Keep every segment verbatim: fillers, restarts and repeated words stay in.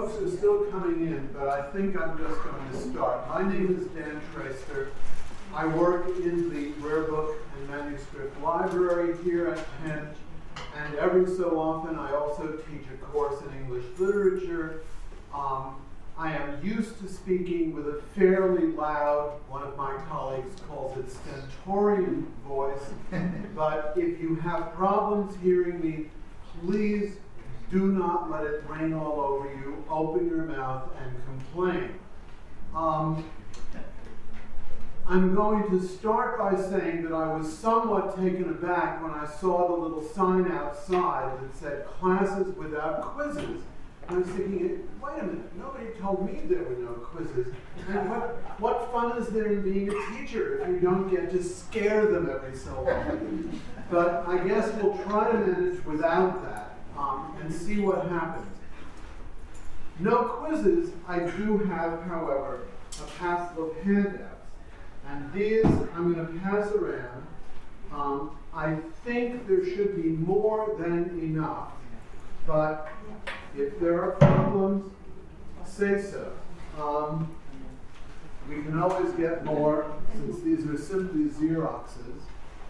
folks are still coming in, but I think I'm just going to start. My name is Dan Traster. I work in the Rare Book and Manuscript Library here at Penn, and every so often I also teach a course in English literature. Um, I am used to speaking with a fairly loud, one of my colleagues calls it stentorian voice, but if you have problems hearing me, please do not let it rain all over you. Open your mouth and complain. Um, I'm going to start by saying that I was somewhat taken aback when I saw the little sign outside that said classes without quizzes. I was thinking, wait a minute, nobody told me there were no quizzes. And what, what fun is there in being a teacher if you don't get to scare them every so often? But I guess we'll try to manage without that um, and see what happens. No quizzes. I do have, however, a passel of handouts. And these I'm going to pass around. Um, I think there should be more than enough. But if there are problems, say so. Um, we can always get more, since these are simply Xeroxes.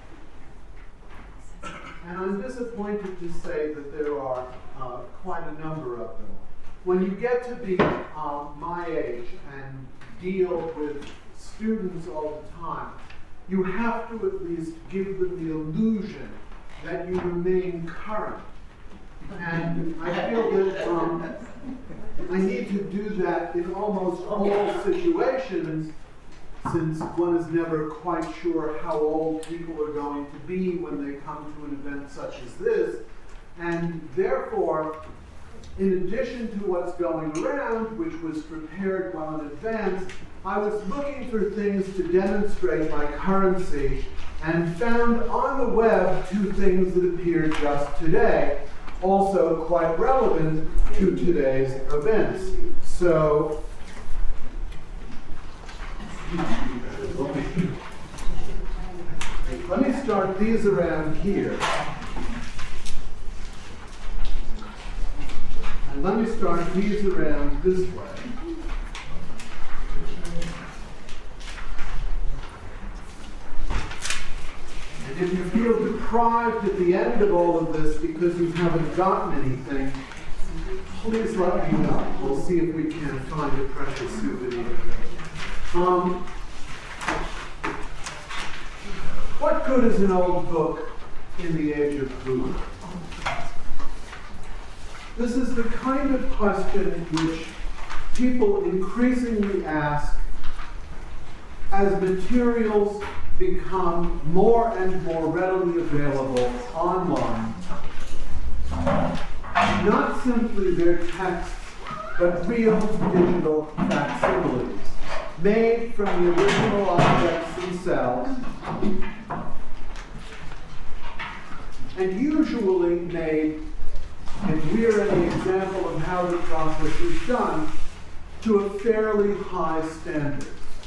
And I'm disappointed to say that there are uh, quite a number of them. When you get to be um, my age and deal with students all the time, you have to at least give them the illusion that you remain current. And I feel that um, I need to do that in almost all situations, since one is never quite sure how old people are going to be when they come to an event such as this. And therefore, in addition to what's going around, which was prepared well in advance, I was looking for things to demonstrate my currency and found on the web two things that appeared just today, also quite relevant to today's events. So, let me start these around here. And let me start these around this way. And if you feel deprived at the end of all of this because you haven't gotten anything, please let me know. We'll see if we can find a precious souvenir. Um, what good is an old book in the age of Google? This is the kind of question which people increasingly ask as materials become more and more readily available online. Not simply their texts, but real digital facsimiles, made from the original objects themselves, and usually made, and here is an example of how the process is done, to a fairly high standard.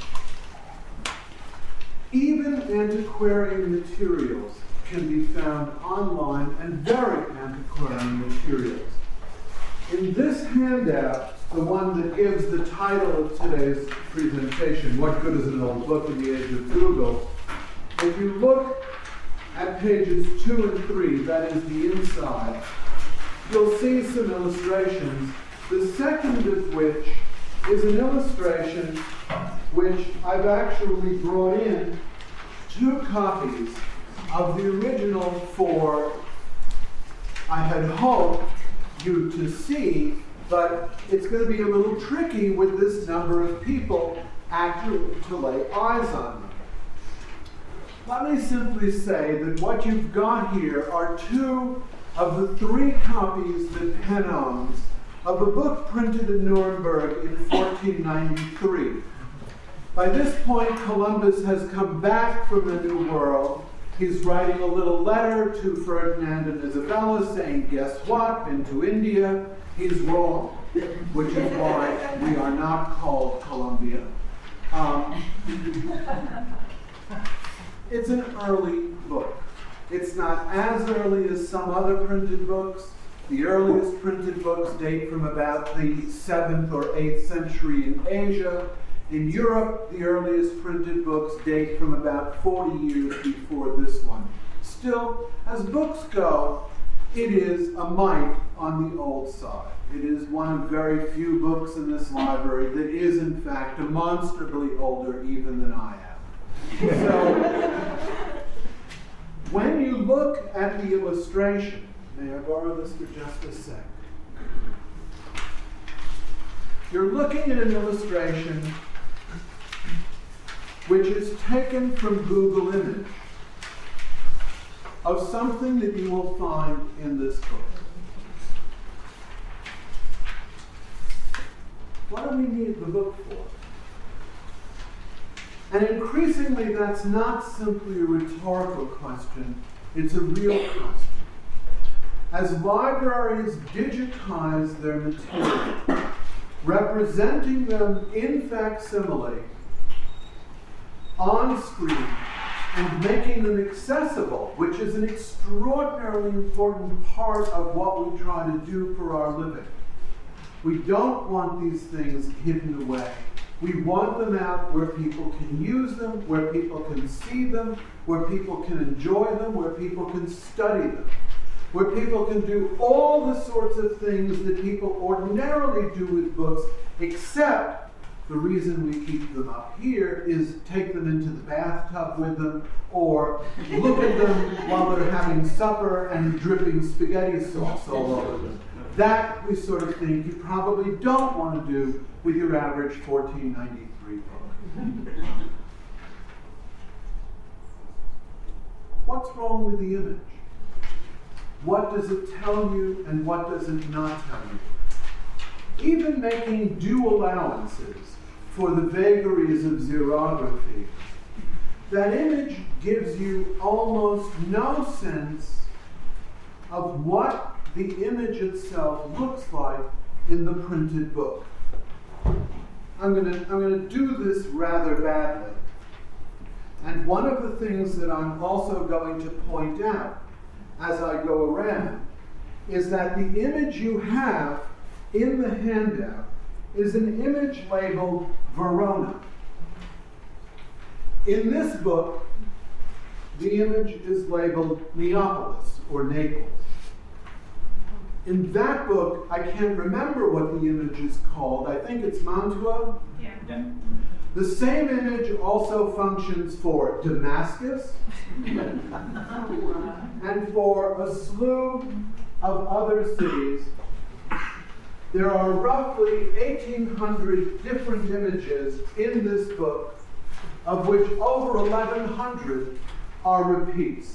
Even antiquarian materials can be found online, and very antiquarian materials. In this handout, the one that gives the title of today's presentation, What Good is an Old Book in the Age of Google, if you look at pages two and three, that is the inside, you'll see some illustrations, the second of which is an illustration which I've actually brought in two copies of the original four I had hoped you to see, but it's going to be a little tricky with this number of people actually to lay eyes on them. Let me simply say that what you've got here are two of the three copies that Penn owns of a book printed in Nuremberg in fourteen ninety-three. By this point, Columbus has come back from the New World. He's writing a little letter to Ferdinand and Isabella saying, guess what, been to India. He's wrong, which is why we are not called Columbia. Um, it's an early book. It's not as early as some other printed books, The earliest printed books date from about the seventh or eighth century in Asia. In Europe, the earliest printed books date from about forty years before this one. Still, as books go, it is a mite on the old side. It is one of very few books in this library that is, in fact, demonstrably older even than I am. So, when you look at the illustration, may I borrow this for just a sec? You're looking at an illustration which is taken from Google Image of something that you will find in this book. What do we need the book for? And increasingly, that's not simply a rhetorical question, it's a real question. As libraries digitize their material, representing them in facsimile, on screen, and making them accessible, which is an extraordinarily important part of what we try to do for our living. We don't want these things hidden away. We want them out where people can use them, where people can see them, where people can enjoy them, where people can study them, where people can do all the sorts of things that people ordinarily do with books, except the reason we keep them up here is take them into the bathtub with them, or look at them while they're having supper and dripping spaghetti sauce all over them. That we sort of think you probably don't want to do with your average fourteen ninety-three book. What's wrong with the image? What does it tell you and what does it not tell you? Even making due allowances for the vagaries of xerography, that image gives you almost no sense of what the image itself looks like in the printed book. I'm going to I'm going to do this rather badly. And one of the things that I'm also going to point out as I go around is that the image you have in the handout is an image labeled Verona. In this book, the image is labeled Neapolis or Naples. In that book, I can't remember what the image is called. I think it's Mantua. Yeah. yeah. The same image also functions for Damascus and for a slew of other cities. There are roughly eighteen hundred different images in this book, of which over eleven hundred are repeats.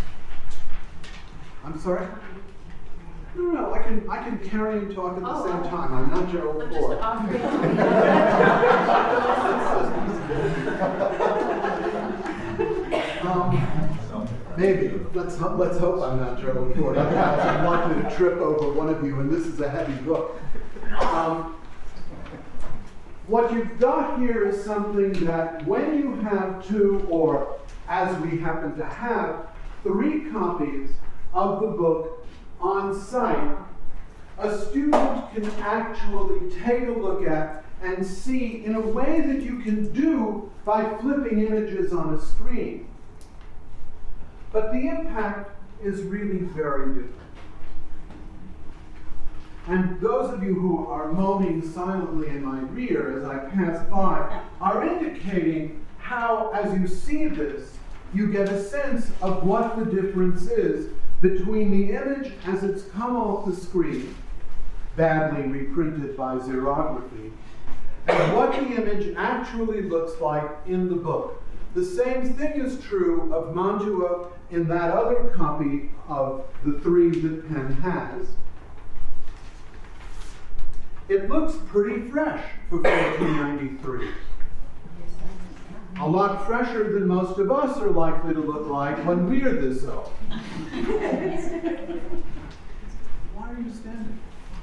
I'm sorry? No, no, no, I can I can carry and talk at the oh, same time. I'm not Gerald I'm Ford. just offering. um, maybe. Let's let's hope I'm not Gerald Ford. Otherwise, I'm likely to trip over one of you, and this is a heavy book. Um, what you've got here is something that when you have two, or as we happen to have, three copies of the book on site, a student can actually take a look at and see in a way that you can do by flipping images on a screen. But the impact is really very different. And those of you who are moaning silently in my rear as I pass by are indicating how, as you see this, you get a sense of what the difference is between the image as it's come off the screen, badly reprinted by xerography, and what the image actually looks like in the book. The same thing is true of Mantua in that other copy of the three that Penn has. It looks pretty fresh for fourteen ninety-three. A lot fresher than most of us are likely to look like when we're this old. Why are you standing?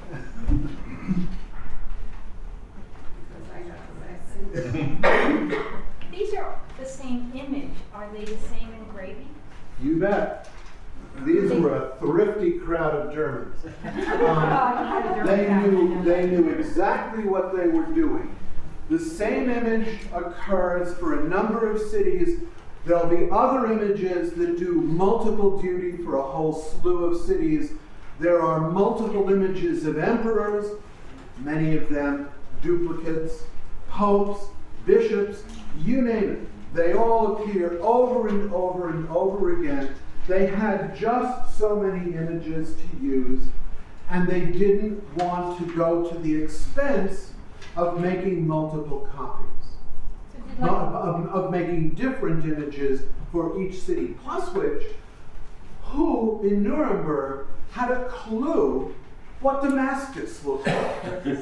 These are the same image. Are they the same engraving? You bet. These were a thrifty crowd of Germans. Germans. Um, they knew, they knew exactly what they were doing. The same image occurs for a number of cities. There'll be other images that do multiple duty for a whole slew of cities. There are multiple images of emperors, many of them duplicates, popes, bishops, you name it. They all appear over and over and over again. They had just so many images to use, and they didn't want to go to the expense of making multiple copies. So Not of, of making different images for each city. Plus which, who in Nuremberg had a clue what Damascus looked like?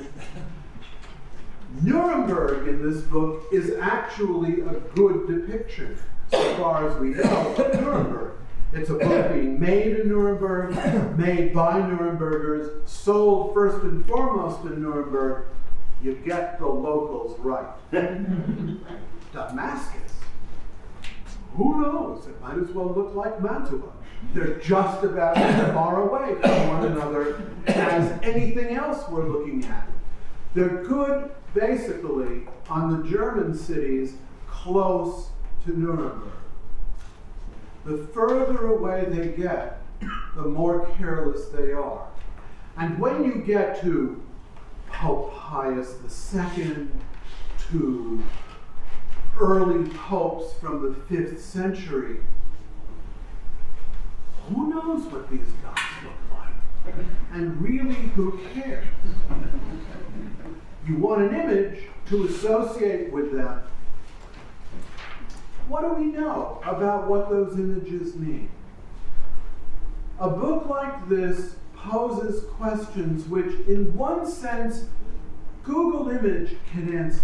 Nuremberg in this book is actually a good depiction, so far as we know, of Nuremberg. It's a book being made in Nuremberg, made by Nurembergers, sold first and foremost in Nuremberg. You get the locals right. Damascus? Who knows? It might as well look like Mantua. They're just about as far away from one another as anything else we're looking at. They're good, basically, on the German cities close to Nuremberg. The further away they get, the more careless they are. And when you get to Pope Pius the Second, to early popes from the fifth century, who knows what these guys look like? And really, who cares? You want an image to associate with them. What do we know about what those images mean? A book like this poses questions which, in one sense, Google Image can answer.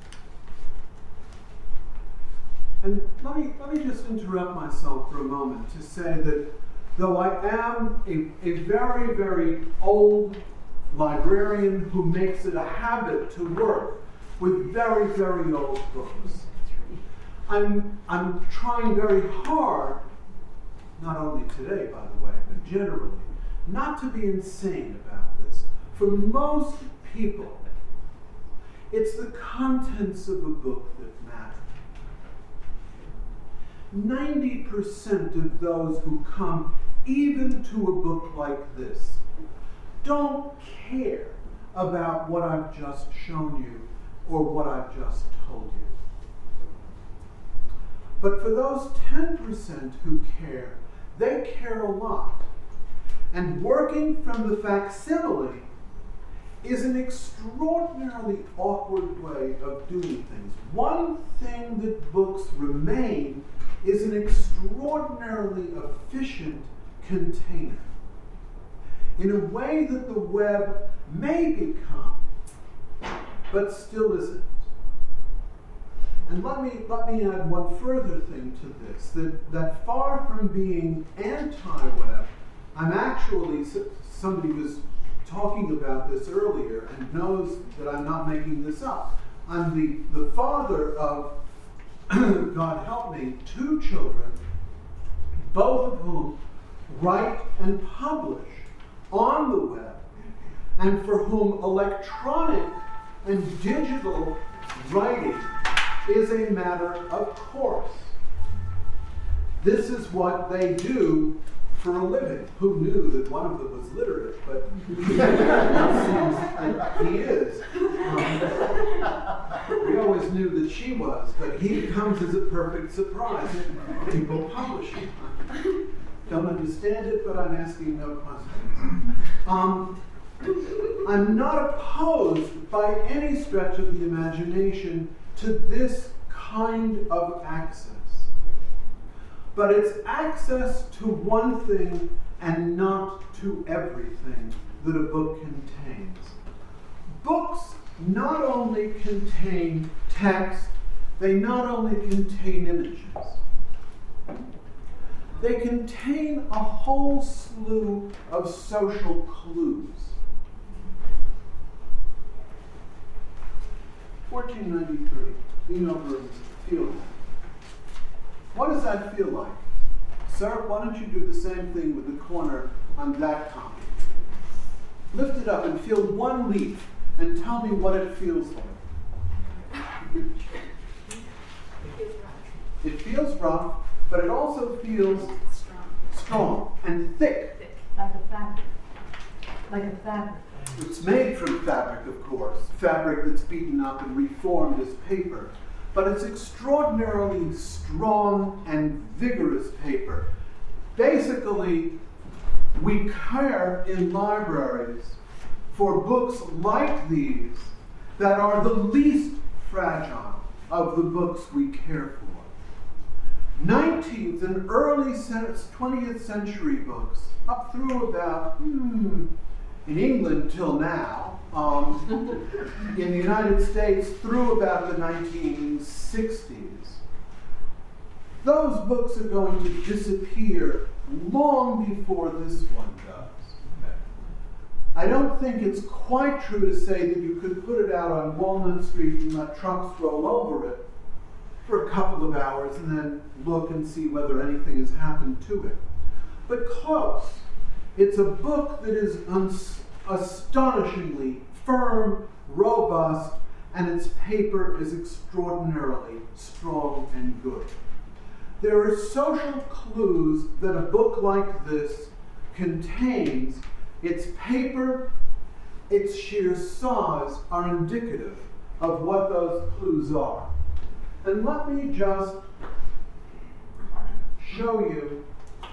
And let me, let me just interrupt myself for a moment to say that though I am a, a very, very old librarian who makes it a habit to work with very, very old books, I'm, I'm trying very hard, not only today, by the way, but generally, not to be insane about this. For most people, it's the contents of a book that matter. ninety percent of those who come even to a book like this don't care about what I've just shown you or what I've just told you. But for those ten percent who care, they care a lot. And working from the facsimile is an extraordinarily awkward way of doing things. One thing that books remain is an extraordinarily efficient container, in a way that the web may become, but still isn't. And let me, let me add one further thing to this, that, that far from being anti-web, I'm actually, somebody was talking about this earlier and knows that I'm not making this up. I'm the, the father of, God help me, two children, both of whom write and publish on the web, and for whom electronic and digital writing is a matter of course. This is what they do for a living. Who knew that one of them was literate? But it seems like he is. Um, we always knew that she was, but he comes as a perfect surprise. People publishing. Don't understand it, but I'm asking no questions. Um, I'm not opposed by any stretch of the imagination to this kind of access. But it's access to one thing and not to everything that a book contains. Books not only contain text, they not only contain images. They contain a whole slew of social clues. fourteen ninety-three, Enoberg's Field. What does that feel like? Sir, why don't you do the same thing with the corner on that copy? Lift it up and feel one leaf and tell me what it feels like. It feels rough, but it also feels Strong. strong and thick. Thick. Like a fabric. Like a fabric. It's made from fabric, of course, fabric that's beaten up and reformed as paper. But it's extraordinarily strong and vigorous paper. Basically, we care in libraries for books like these that are the least fragile of the books we care for. nineteenth and early twentieth century books, up through about, hmm, in England till now, um, in the United States through about the nineteen sixties, those books are going to disappear long before this one does. I don't think it's quite true to say that you could put it out on Walnut Street and let trucks roll over it for a couple of hours and then look and see whether anything has happened to it. But close. It's a book that is uns- astonishingly firm, robust, and its paper is extraordinarily strong and good. There are social clues that a book like this contains. Its paper, its sheer size are indicative of what those clues are. And let me just show you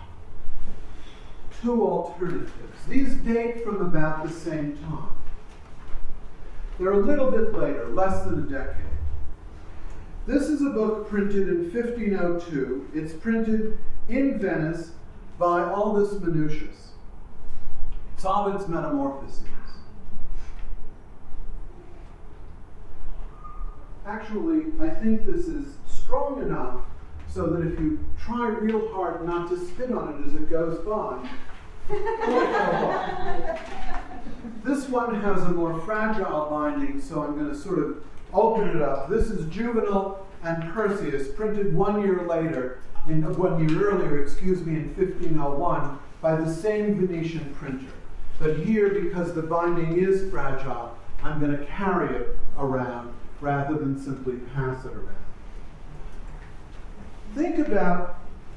two alternatives. These date from about the same time. They're a little bit later, less than a decade. This is a book printed in fifteen oh two. It's printed in Venice by Aldus Manutius. It's Ovid's Metamorphoses. Actually, I think this is strong enough so that if you try real hard not to spit on it as it goes by, it won't go off. This one has a more fragile binding, so I'm going to sort of open it up. This is Juvenal and Perseus, printed one year later, in one year earlier, excuse me, in fifteen oh one, by the same Venetian printer. But here, because the binding is fragile, I'm going to carry it around rather than simply pass it around. Think about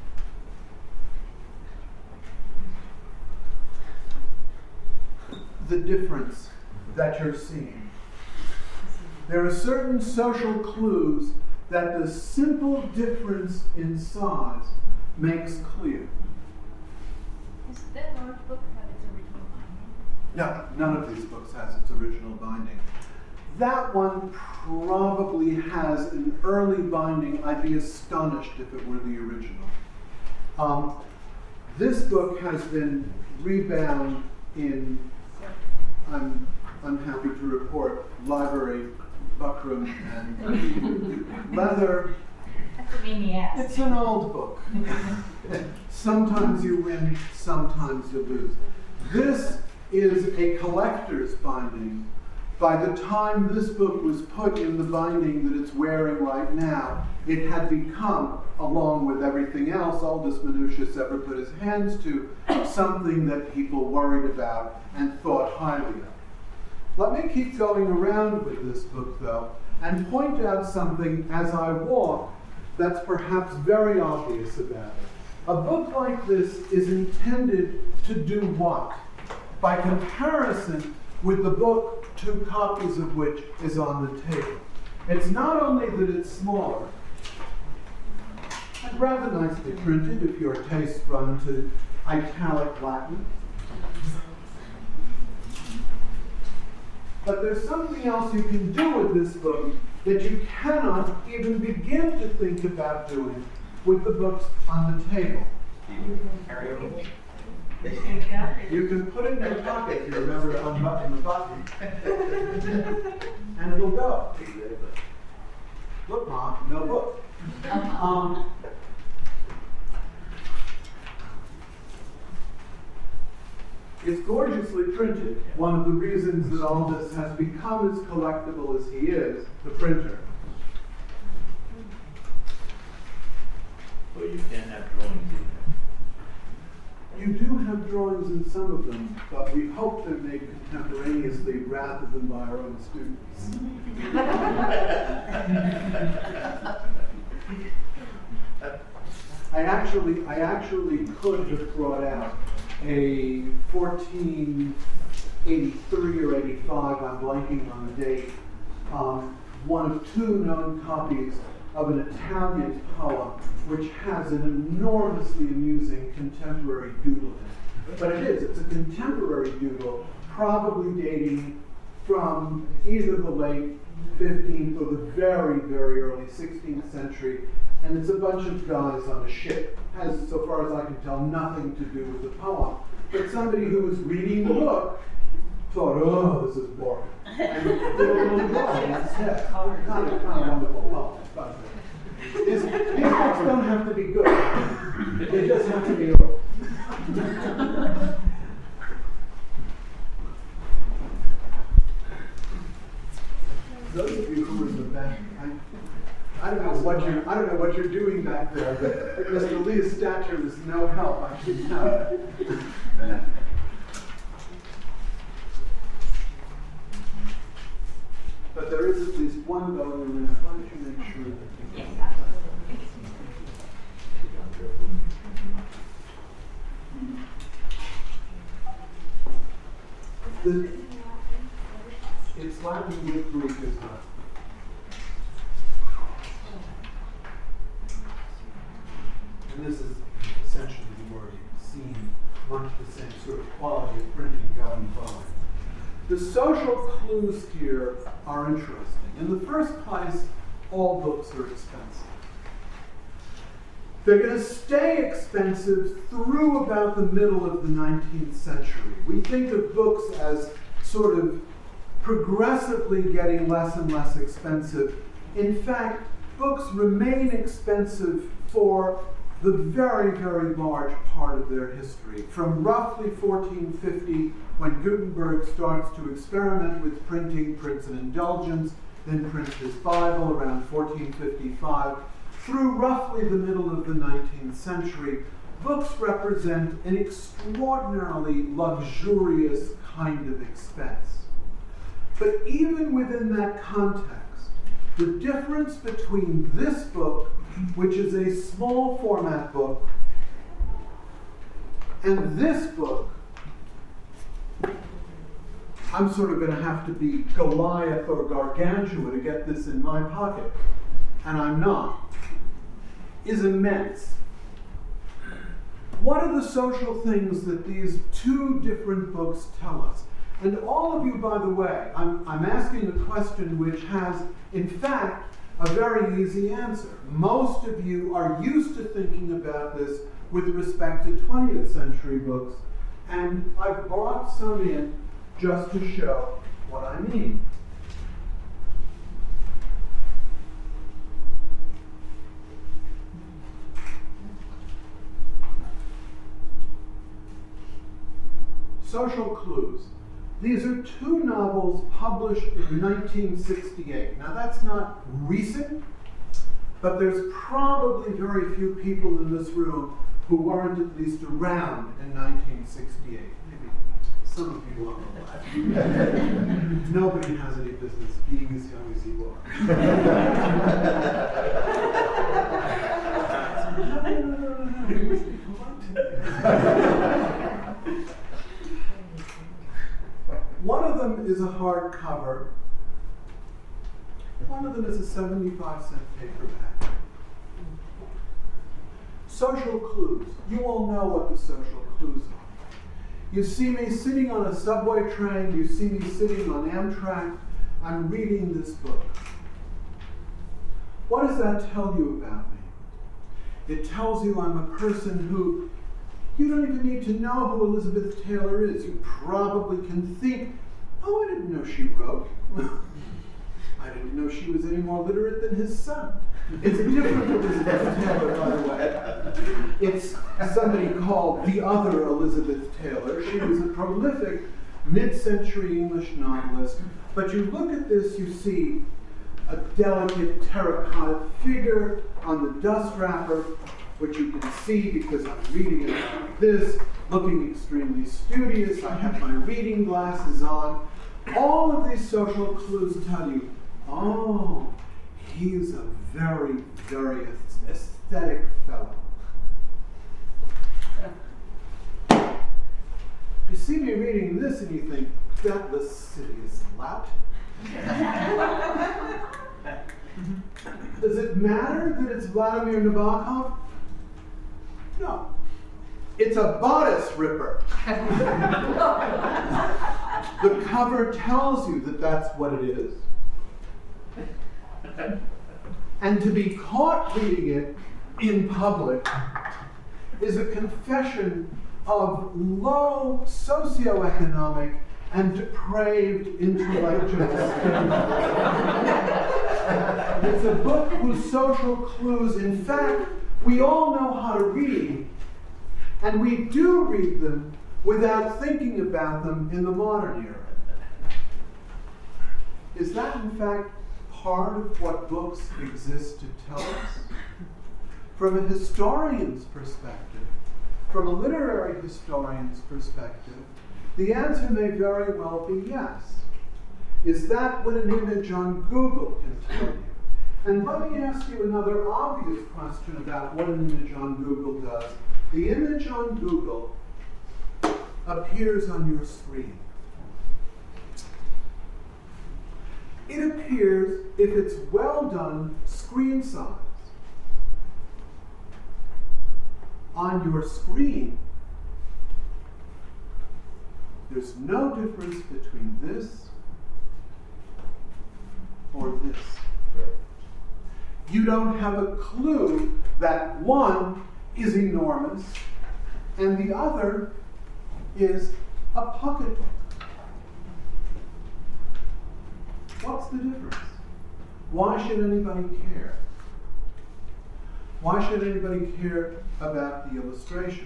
the difference that you're seeing. There are certain social clues that the simple difference in size makes clear. Does that large book have its original binding? No, none of these books has its original binding. That one probably has an early binding. I'd be astonished if it were the original. Um, this book has been rebound in, I'm unhappy to report, library, buckram, and leather. That's a maniac. It's an old book. Sometimes you win, sometimes you lose. This is a collector's binding. By the time this book was put in the binding that it's wearing right now, it had become, along with everything else Aldus Manutius ever put his hands to, something that people worried about and thought highly of. Let me keep going around with this book, though, and point out something as I walk that's perhaps very obvious about it. A book like this is intended to do what? By comparison with the book, two copies of which is on the table. It's not only that it's smaller, and rather nicely printed if your tastes run to italic Latin, but there's something else you can do with this book that you cannot even begin to think about doing with the books on the table. You can put it in your pocket if you remember to unbutton the button, and it'll go. Look, Mom, no book. Um, it's gorgeously printed. One of the reasons that Aldus has become as collectible as he is, the printer. Well, you can't have drawings either. you do have drawings in some of them, but we hope they're made contemporaneously rather than by our own students. I actually, I actually could have brought out a fourteen eighty-three or eighty-five, I'm blanking on the date, um, one of two known copies of an Italian poem which has an enormously amusing contemporary doodle in it. But it is, it's a contemporary doodle, probably dating from either the late fifteenth or the very, very early sixteenth century, and it's a bunch of guys on a ship. Has, so far as I can tell, nothing to do with the poem. But somebody who was reading the book thought, oh, this is boring. And did a little drawing instead. Kind of, kind of wonderful poem. But these, these books don't have to be good. They just have to be old. Those of you who are in the back, I, I don't know what you're I don't know what you're doing back there, but Mister Lee's stature is no help, I should tell you. But there is at least one going in there. Why don't you make sure that Yes, absolutely. The, it's Latin with Greek as well. And this is essentially the word you've seen, much the same sort of quality of printing going forward. The social clues here are interesting. In the first place, all books are expensive. They're going to stay expensive through about the middle of the nineteenth century. We think of books as sort of progressively getting less and less expensive. In fact, books remain expensive for the very, very large part of their history. From roughly fourteen fifty, when Gutenberg starts to experiment with printing, prints an indulgence, then prints his Bible around fourteen fifty-five, through roughly the middle of the nineteenth century, books represent an extraordinarily luxurious kind of expense. But even within that context, the difference between this book, which is a small format book, and this book, I'm sort of going to have to be Goliath or Gargantua to get this in my pocket, and I'm not, is immense. What are the social things that these two different books tell us? And all of you, by the way, I'm, I'm asking a question which has, in fact, a very easy answer. Most of you are used to thinking about this with respect to twentieth century books, and I've brought some in just to show what I mean. Social clues. These are two novels published in nineteen sixty-eight. Now that's not recent, but there's probably very few people in this room who weren't at least around in nineteen sixty-eight. Maybe some of you are alive. Nobody has any business being as young as you are. One of them is a hardcover. One of them is a seventy-five cent paperback. Social clues. You all know what the social clues are. You see me sitting on a subway train. You see me sitting on Amtrak. I'm reading this book. What does that tell you about me? It tells you I'm a person who you don't even need to know who Elizabeth Taylor is. You probably can think, oh, I didn't know she wrote. I didn't know she was any more literate than his son. It's a different Elizabeth Taylor, by the way. It's somebody called the other Elizabeth Taylor. She was a prolific mid-century English novelist. But you look at this, you see a delicate terracotta figure on the dust wrapper which you can see because I'm reading it like this, looking extremely studious, I have my reading glasses on. All of these social clues tell you, oh, he's a very, very aesthetic fellow. You see me reading this and you think, that lascivious lout. Does it matter that it's Vladimir Nabokov? No. It's a bodice ripper. The cover tells you that that's what it is. And to be caught reading it in public is a confession of low socioeconomic and depraved intellectual state. It's a book whose social clues, in fact, we all know how to read, and we do read them without thinking about them in the modern era. Is that, in fact, part of what books exist to tell us? From a historian's perspective, from a literary historian's perspective, the answer may very well be yes. Is that what an image on Google can tell you? And let me ask you another obvious question about what an image on Google does. The image on Google appears on your screen. It appears, if it's well done, screen size. On your screen, there's no difference between this or this. You don't have a clue that one is enormous and the other is a pocketbook. What's the difference? Why should anybody care? Why should anybody care about the illustrations?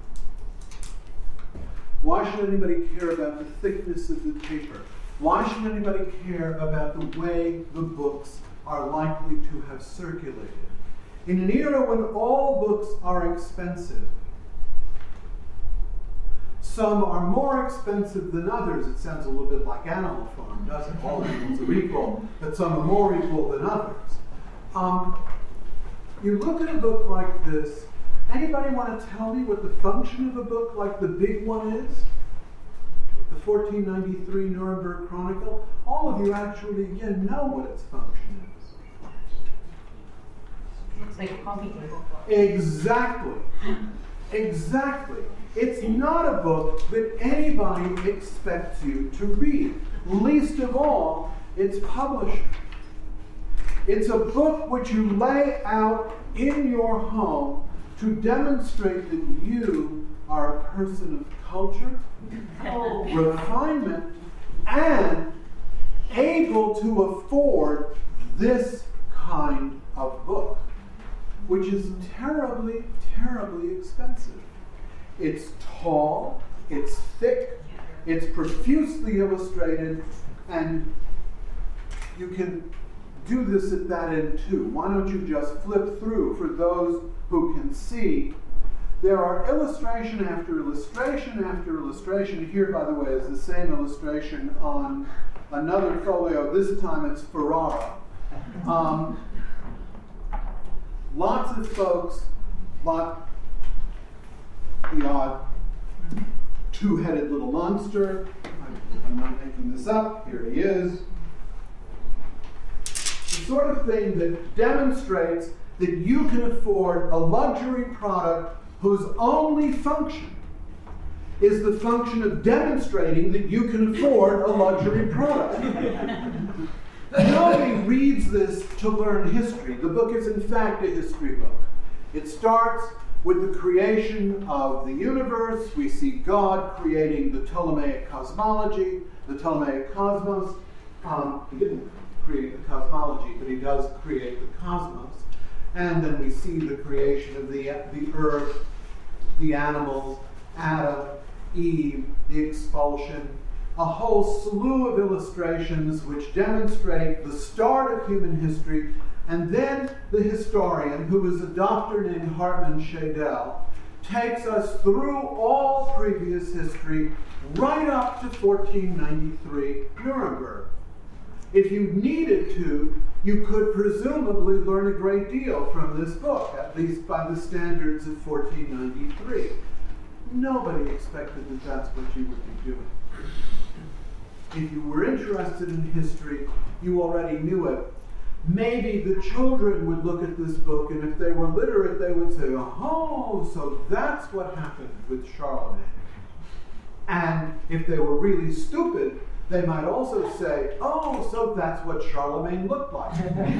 Why should anybody care about the thickness of the paper? Why should anybody care about the way the books are likely to have circulated? In an era when all books are expensive, some are more expensive than others. It sounds a little bit like Animal Farm, doesn't it? All animals are equal, but some are more equal than others. Um, you look at a book like this, anybody want to tell me what the function of a book like the big one is? The fourteen ninety-three Nuremberg Chronicle? All of you actually, again, know what its function is. It's like a coffee table. Exactly. Exactly. It's not a book that anybody expects you to read. Least of all, its publisher. It's a book which you lay out in your home to demonstrate that you are a person of culture, oh. refinement, and able to afford this kind of book, which is terribly, terribly expensive. It's tall, it's thick, it's profusely illustrated, and you can do this at that end too. Why don't you just flip through for those who can see? There are illustration after illustration after illustration. Here, by the way, is the same illustration on another folio. This time it's Ferrara. Um, lots of folks, lot the odd two-headed little monster. I'm not making this up. Here he is. The sort of thing that demonstrates that you can afford a luxury product whose only function is the function of demonstrating that you can afford a luxury product. Nobody reads this to learn history. The book is, in fact, a history book. It starts with the creation of the universe. We see God creating the Ptolemaic cosmology, the Ptolemaic cosmos. Um, he didn't create the cosmology, but he does create the cosmos. And then we see the creation of the, the earth, the animals, Adam, Eve, the expulsion, a whole slew of illustrations which demonstrate the start of human history And then the historian, who is a doctor named Hartman Shadell, takes us through all previous history right up to fourteen ninety-three Nuremberg. If you needed to, you could presumably learn a great deal from this book, at least by the standards of fourteen ninety-three. Nobody expected that that's what you would be doing. If you were interested in history, you already knew it. Maybe the children would look at this book, and if they were literate, they would say, oh, so that's what happened with Charlemagne. And if they were really stupid, they might also say, oh, so that's what Charlemagne looked like.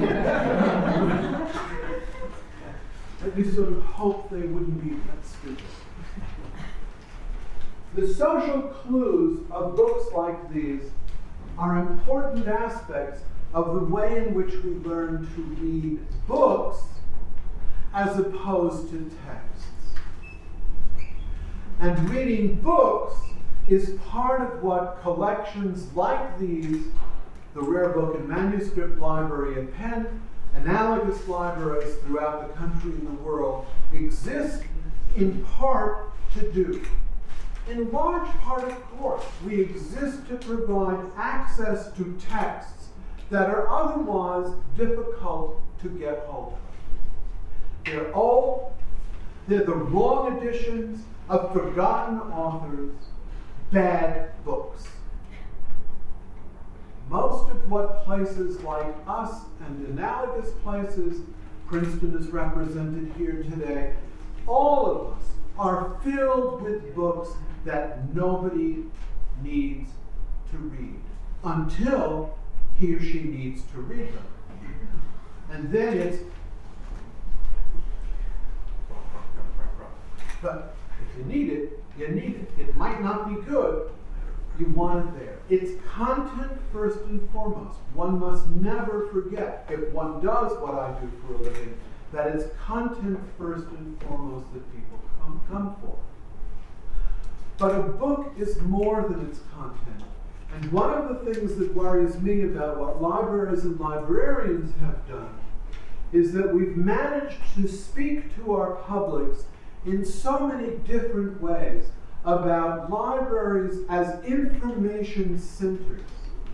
We sort of hope they wouldn't be that stupid. The social clues of books like these are important aspects of the way in which we learn to read books as opposed to texts. And reading books is part of what collections like these, the Rare Book and Manuscript Library at Penn, analogous libraries throughout the country and the world, exist in part to do. In large part, of course, we exist to provide access to texts that are otherwise difficult to get hold of. They're old, they're the wrong editions of forgotten authors, bad books. Most of what places like us and analogous places, Princeton is represented here today, all of us are filled with books that nobody needs to read until he or she needs to read them. And then it's, but if you need it, you need it. It might not be good. You want it there. It's content first and foremost. One must never forget, if one does what I do for a living, that it's content first and foremost that people come, come for. But a book is more than its content. And one of the things that worries me about what libraries and librarians have done is that we've managed to speak to our publics in so many different ways about libraries as information centers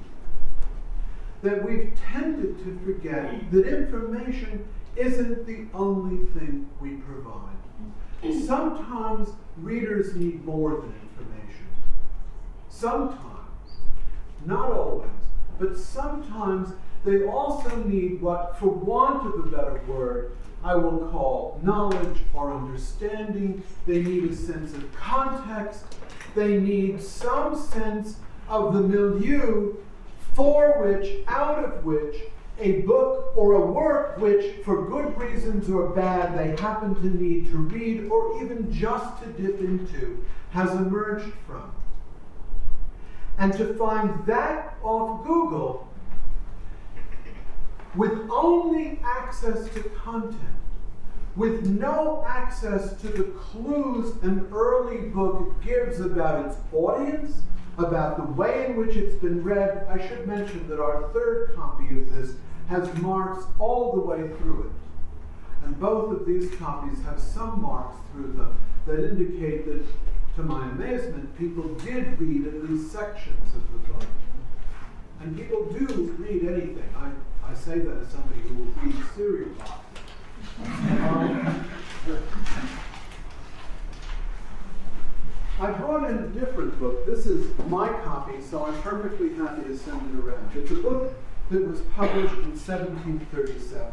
that we've tended to forget that information isn't the only thing we provide. Sometimes readers need more than information. Sometimes, not always, but sometimes they also need what, for want of a better word, I will call knowledge or understanding. They need a sense of context. They need some sense of the milieu for which, out of which, a book or a work which, for good reasons or bad, they happen to need to read or even just to dip into, has emerged from. And to find that off Google with only access to content, with no access to the clues an early book gives about its audience, about the way in which it's been read. I should mention that our third copy of this has marks all the way through it. And both of these copies have some marks through them that indicate that, to my amazement, people did read at least sections of the book. And people do read anything. I, I say that as somebody who will read cereal boxes. Um, I brought in a different book. This is my copy, so I'm perfectly happy to send it around. It's a book that was published in seventeen thirty-seven.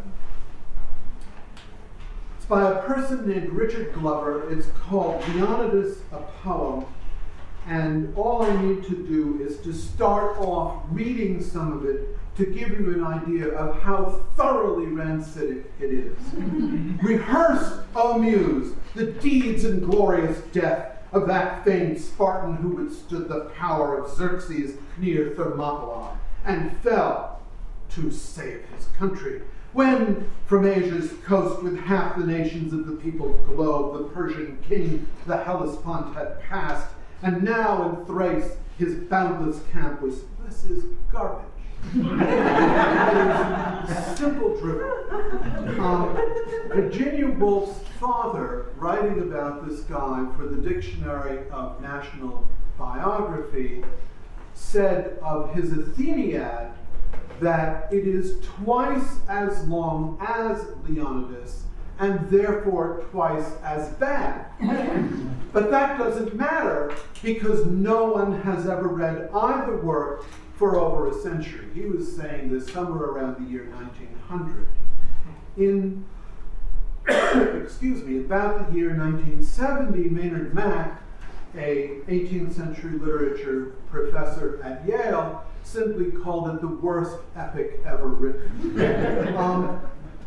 It's by a person named Richard Glover. It's called Leonidas, a Poem. And all I need to do is to start off reading some of it to give you an idea of how thoroughly rancid it is. Rehearse, O Muse, the deeds and glorious death of that famed Spartan who withstood the power of Xerxes near Thermopylae and fell to save his country. When from Asia's coast with half the nations of the peopled globe the Persian king the Hellespont had passed, and now in Thrace his boundless camp was, this is garbage. It is simple drivel. Um, Virginia Woolf's father, writing about this guy for the Dictionary of National Biography, said of his Atheniad that it is twice as long as Leonidas and therefore twice as bad. But that doesn't matter because no one has ever read either work for over a century. He was saying this somewhere around the year nineteen hundred. In, excuse me, about the year nineteen seventy, Maynard Mack, a eighteenth century literature professor at Yale, simply called it the worst epic ever written. um,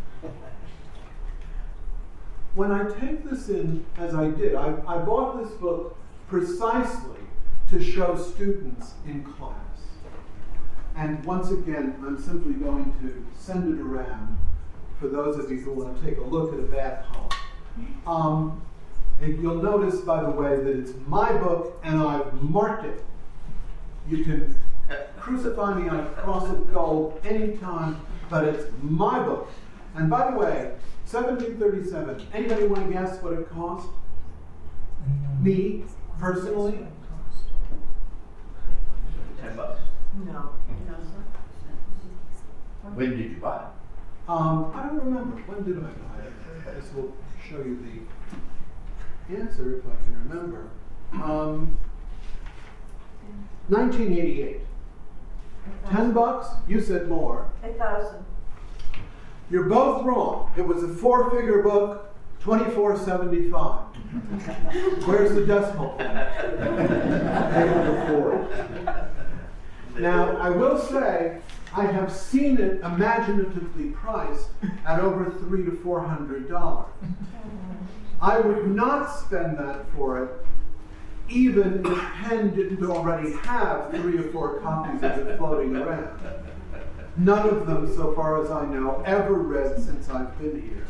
when I take this in, as I did, I, I bought this book precisely to show students in class. And once again, I'm simply going to send it around for those of you who want to take a look at a bad poem. Um, and you'll notice, by the way, that it's my book and I've marked it. You can crucify me on a cross of gold anytime, but it's my book. And by the way, seventeen thirty-seven, anybody want to guess what it cost? Me, personally? Ten bucks. No. When did you buy it? Um, I don't remember. When did I buy it? This will show you the answer if I can remember. Um, nineteen eighty-eight. Ten bucks? You said more. A thousand. You're both wrong. It was a four-figure book, twenty-four seventy-five. Where's the decimal point? Able to afford. Now, I will say, I have seen it imaginatively priced at over three to four hundred dollars. I would not spend that for it, even if Penn didn't already have three or four copies of it floating around. None of them, so far as I know, ever read since I've been here.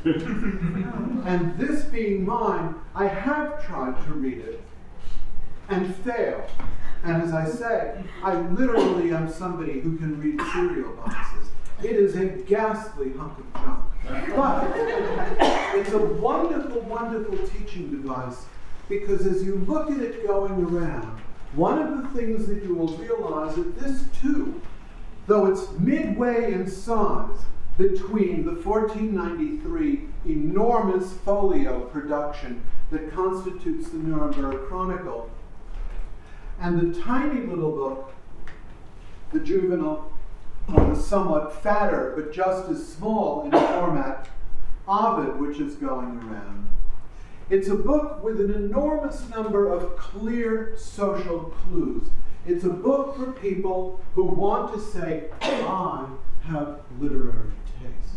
And this being mine, I have tried to read it and failed. And as I say, I literally am somebody who can read cereal boxes. It is a ghastly hunk of junk. But it's a wonderful, wonderful teaching device because as you look at it going around, one of the things that you will realize that this too, though it's midway in size between the fourteen ninety-three enormous folio production that constitutes the Nuremberg Chronicle and the tiny little book, the juvenile, or the somewhat fatter but just as small in format, Ovid, which is going around. It's a book with an enormous number of clear social clues. It's a book for people who want to say, I have literary taste.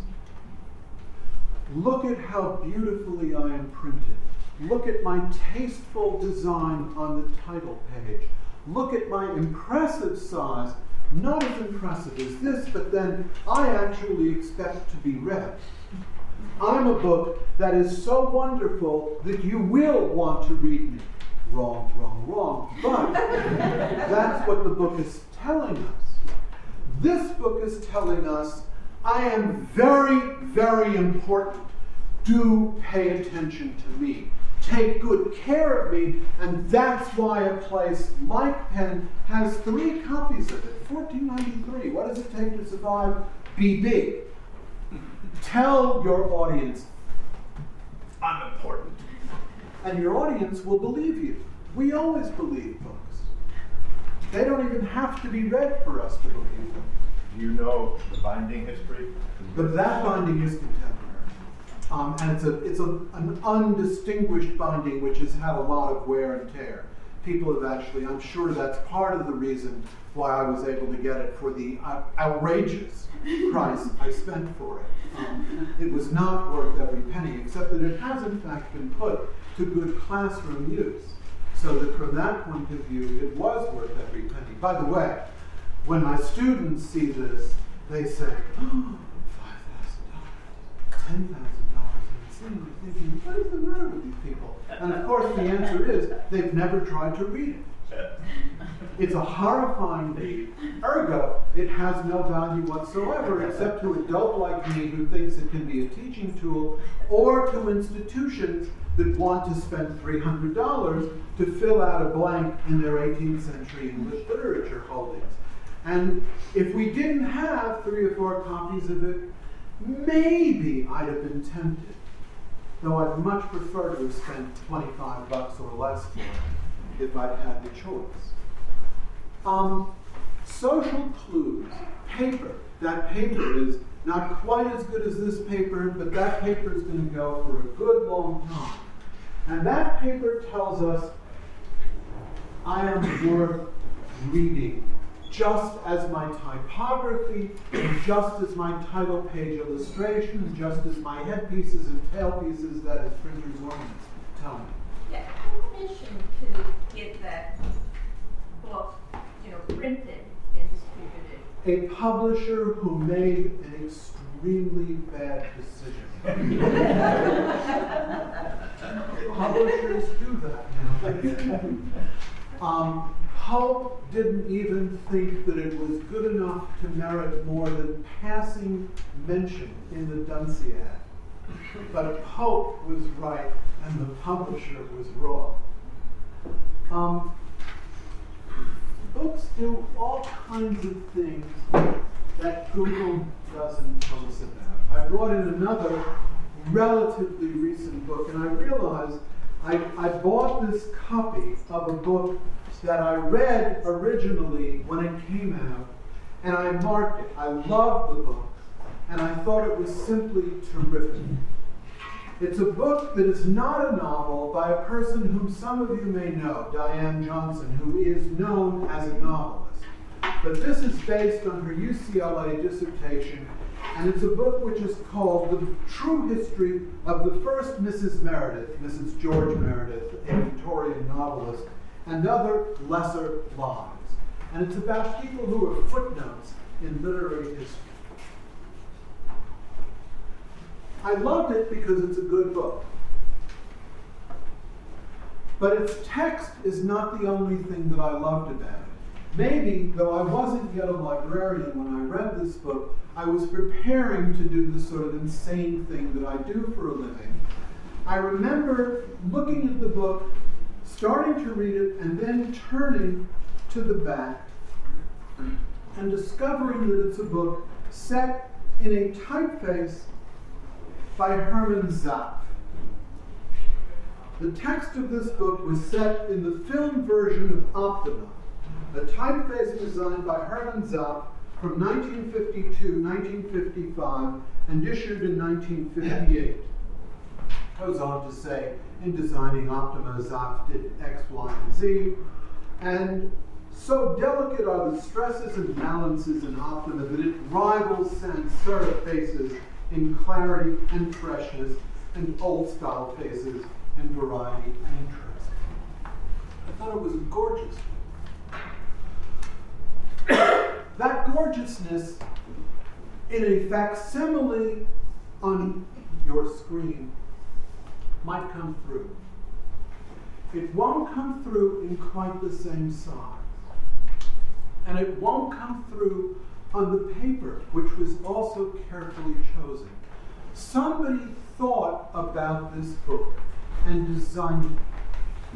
Look at how beautifully I am printed. Look at my tasteful design on the title page. Look at my impressive size. Not as impressive as this, but then I actually expect to be read. I'm a book that is so wonderful that you will want to read me. Wrong, wrong, wrong. But that's what the book is telling us. This book is telling us I am very, very important. Do pay attention to me. Take good care of me, and that's why a place like Penn has three copies of it. fourteen ninety-three. What does it take to survive? Be big. Tell your audience, I'm important. And your audience will believe you. We always believe books. They don't even have to be read for us to believe them. Do you know the binding history? But that binding is contemporary. Um, and it's, a, it's a, an undistinguished binding which has had a lot of wear and tear. People have actually, I'm sure that's part of the reason why I was able to get it for the uh, outrageous price I spent for it. Um, it was not worth every penny, except that it has in fact been put to good classroom use. So that from that point of view, it was worth every penny. By the way, when my students see this, they say, oh, five thousand dollars, ten thousand dollars. And I'm sitting there thinking, what is the matter with these people? And of course the answer is, they've never tried to read it. It's a horrifying deed. Ergo, it has no value whatsoever except to a dope like me who thinks it can be a teaching tool, or to institutions that want to spend three hundred dollars to fill out a blank in their eighteenth century English literature holdings. And if we didn't have three or four copies of it, maybe I'd have been tempted. Though I'd much prefer to have spent twenty-five bucks or less for it if I'd had the choice. Um, Social Clues, paper. That paper is not quite as good as this paper, but that paper is going to go for a good long time. And that paper tells us I am worth reading, just as my typography, and just as my title page illustration, just as my headpieces and tailpieces, that is printer's ornaments, tell me. Yeah, permission to get that book, you know, printed and distributed. A publisher who made an extremely bad decision. Publishers do that now. um, Pope didn't even think that it was good enough to merit more than passing mention in the Dunciad. But Pope was right and the publisher was wrong. Um, books do all kinds of things that Google doesn't tell us about. I brought in another relatively recent book, and I realized I, I bought this copy of a book that I read originally when it came out, and I marked it. I loved the book, and I thought it was simply terrific. It's a book that is not a novel by a person whom some of you may know, Diane Johnson, who is known as a novelist. But this is based on her U C L A dissertation, and it's a book which is called The True History of the First Missus Meredith, Missus George Meredith, a Victorian novelist, and Other Lesser Lies. And it's about people who are footnotes in literary history. I loved it because it's a good book. But its text is not the only thing that I loved about it. Maybe, though I wasn't yet a librarian when I read this book, I was preparing to do the sort of insane thing that I do for a living. I remember looking at the book, starting to read it, and then turning to the back and discovering that it's a book set in a typeface by Hermann Zapf. The text of this book was set in the film version of Optima, a typeface designed by Hermann Zapf from nineteen fifty-two to nineteen fifty-five and issued in nineteen fifty-eight. Goes on to say, in designing Optima, Zapf did X, Y, and Z, and so delicate are the stresses and balances in Optima that it rivals sans serif faces in clarity and freshness, and old-style faces in variety and interest. I thought it was gorgeous. That gorgeousness, in a facsimile on your screen, might come through. It won't come through in quite the same size. And it won't come through on the paper, which was also carefully chosen. Somebody thought about this book and designed it.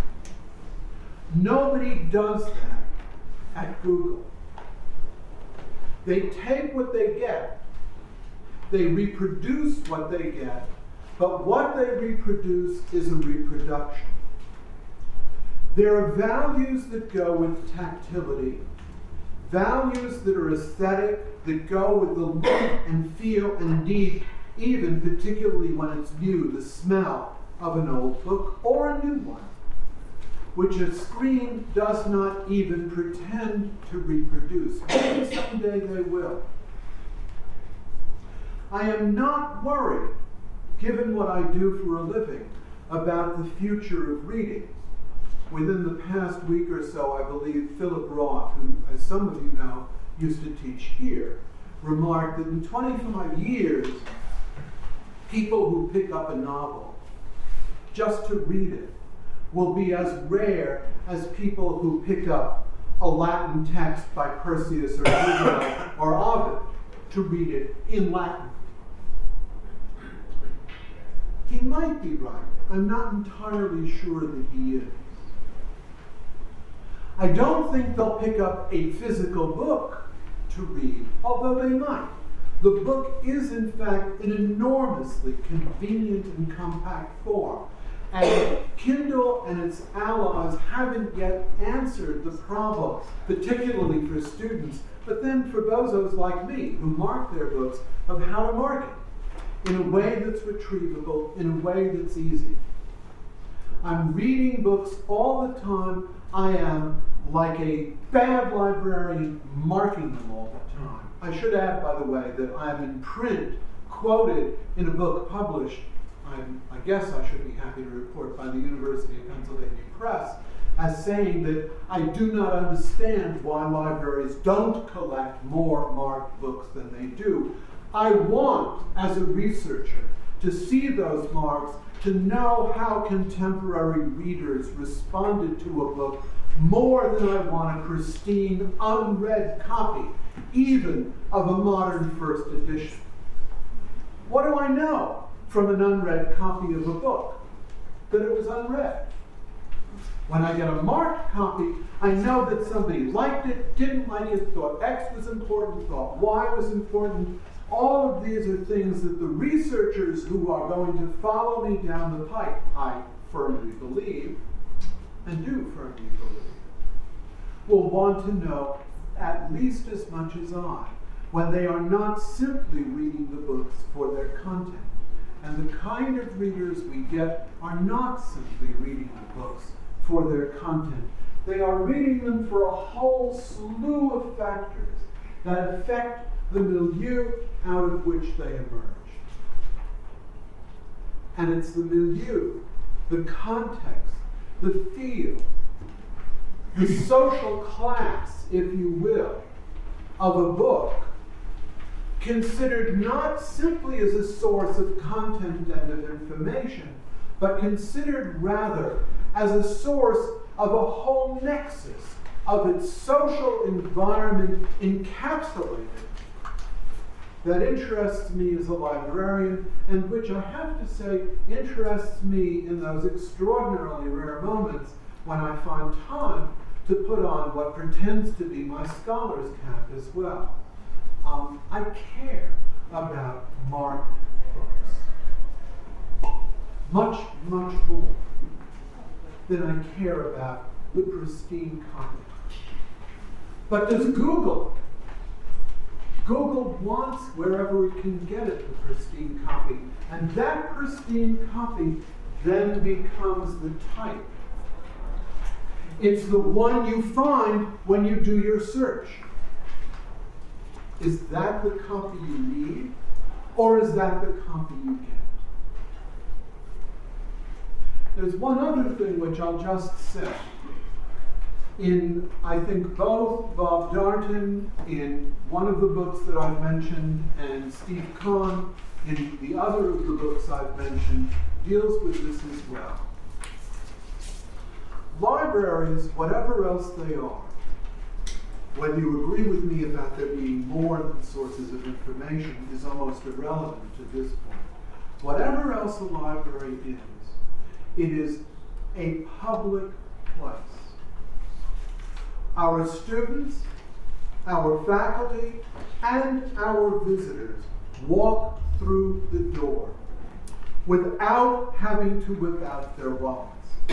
Nobody does that at Google. They take what they get, they reproduce what they get, but what they reproduce is a reproduction. There are values that go with tactility, values that are aesthetic, that go with the look and feel, and indeed, even particularly when it's new, the smell of an old book or a new one, which a screen does not even pretend to reproduce. Maybe someday they will. I am not worried, given what I do for a living, about the future of reading. Within the past week or so, I believe Philip Roth, who, as some of you know, used to teach here, remarked that in twenty-five years, people who pick up a novel just to read it will be as rare as people who pick up a Latin text by Persius or Diderot or Ovid to read it in Latin. He might be right. I'm not entirely sure that he is. I don't think they'll pick up a physical book to read, although they might. The book is, in fact, an enormously convenient and compact form. And Kindle and its allies haven't yet answered the problem, particularly for students, but then for bozos like me who mark their books, of how to mark it in a way that's retrievable, in a way that's easy. I'm reading books all the time. I am, like a bad librarian, marking them all the time. I should add, by the way, that I'm in print, quoted in a book published, I'm, I guess I should be happy to report, by the University of Pennsylvania Press, as saying that I do not understand why libraries don't collect more marked books than they do. I want, as a researcher, to see those marks, to know how contemporary readers responded to a book more than I want a pristine, unread copy, even of a modern first edition. What do I know from an unread copy of a book? That it was unread. When I get a marked copy, I know that somebody liked it, didn't like it, thought X was important, thought Y was important. All of these are things that the researchers who are going to follow me down the pike, I firmly believe, and do firmly believe, will want to know at least as much as I, when they are not simply reading the books for their content. And the kind of readers we get are not simply reading the books for their content. They are reading them for a whole slew of factors that affect the milieu out of which they emerge. And it's the milieu, the context, the field, the social class, if you will, of a book, considered not simply as a source of content and of information, but considered rather as a source of a whole nexus of its social environment encapsulated, that interests me as a librarian, and which I have to say interests me in those extraordinarily rare moments when I find time to put on what pretends to be my scholar's cap as well. Um, I care about marked books much, much more than I care about the pristine copy. But does Google? Google wants, wherever it can get it, the pristine copy. And that pristine copy then becomes the type. It's the one you find when you do your search. Is that the copy you need, or is that the copy you get? There's one other thing which I'll just say. In, I think, both Bob Darnton, in one of the books that I've mentioned, and Steve Kahn, in the other of the books I've mentioned, deals with this as well. Libraries, whatever else they are, whether you agree with me about there being more than sources of information is almost irrelevant to this point. Whatever else a library is, it is a public place. Our students, our faculty, and our visitors walk through the door without having to whip out their wallets.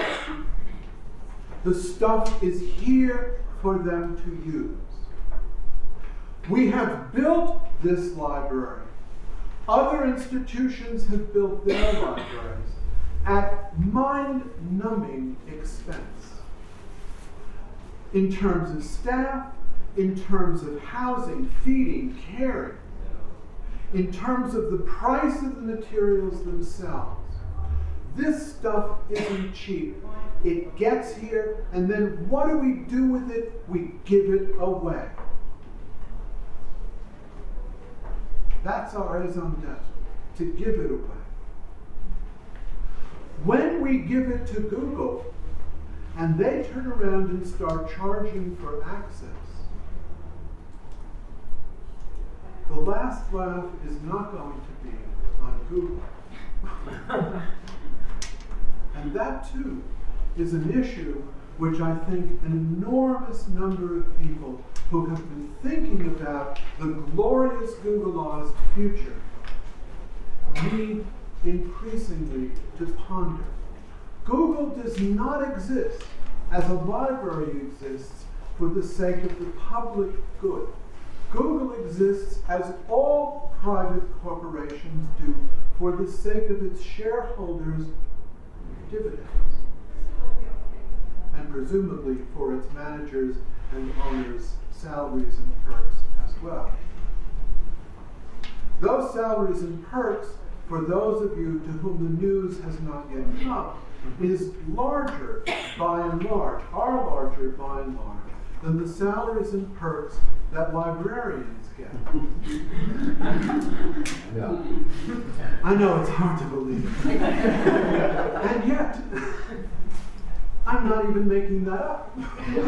The stuff is here for them to use. We have built this library. Other institutions have built their libraries at mind-numbing expense. In terms of staff, in terms of housing, feeding, caring, in terms of the price of the materials themselves. This stuff isn't cheap. It gets here, and then what do we do with it? We give it away. That's our raison d'etre, to give it away. When we give it to Google, and they turn around and start charging for access. The last laugh is not going to be on Google. And that too is an issue which I think an enormous number of people who have been thinking about the glorious Googleized future need increasingly to ponder. Google does not exist as a library exists for the sake of the public good. Google exists as all private corporations do for the sake of its shareholders' dividends, and presumably for its managers and owners' salaries and perks as well. Those salaries and perks, for those of you to whom the news has not yet come, is larger by and large, are larger by and large, than the salaries and perks that librarians get. Yeah. I know it's hard to believe. And yet, I'm not even making that up.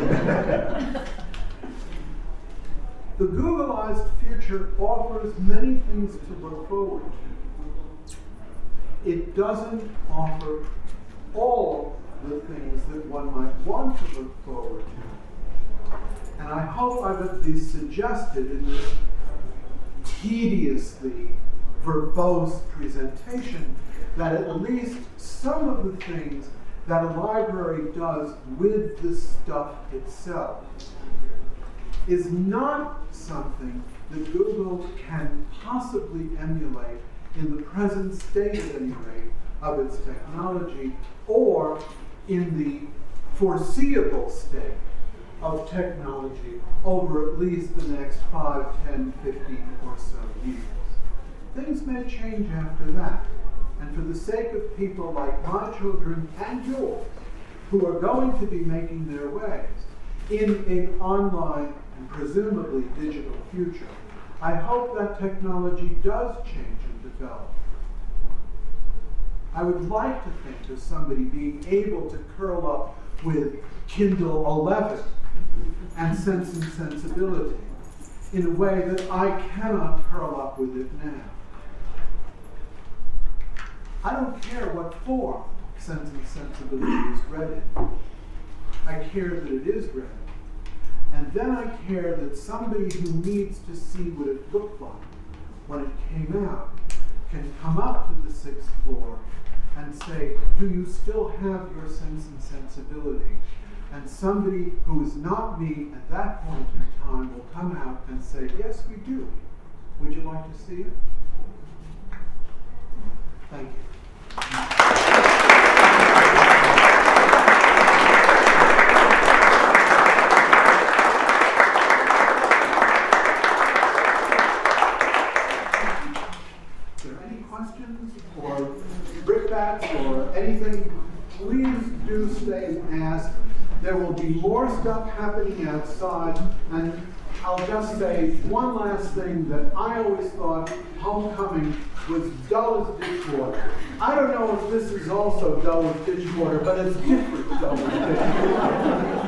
The Googleized future offers many things to look forward to. It doesn't offer all the things that one might want to look forward to. And I hope I've at least suggested in this tediously verbose presentation that at least some of the things that a library does with the stuff itself is not something that Google can possibly emulate in the present state, at any rate, of its technology, or in the foreseeable state of technology over at least the next five, ten, fifteen or so years. Things may change after that. And for the sake of people like my children and yours, who are going to be making their ways in an online and presumably digital future, I hope that technology does change and develop. I would like to think of somebody being able to curl up with Kindle eleven and Sense and Sensibility in a way that I cannot curl up with it now. I don't care what form Sense and Sensibility is read in. I care that it is read. And then I care that somebody who needs to see what it looked like when it came out can come up to the sixth floor and say, do you still have your Sense and Sensibility? And somebody who is not me at that point in time will come out and say, yes, we do. Would you like to see it? Thank you. Or brickbats or anything, please do stay and ask. There will be more stuff happening outside, and I'll just say one last thing that I always thought homecoming was dull as dishwater. I don't know if this is also dull as dishwater, but it's different dull as dishwater.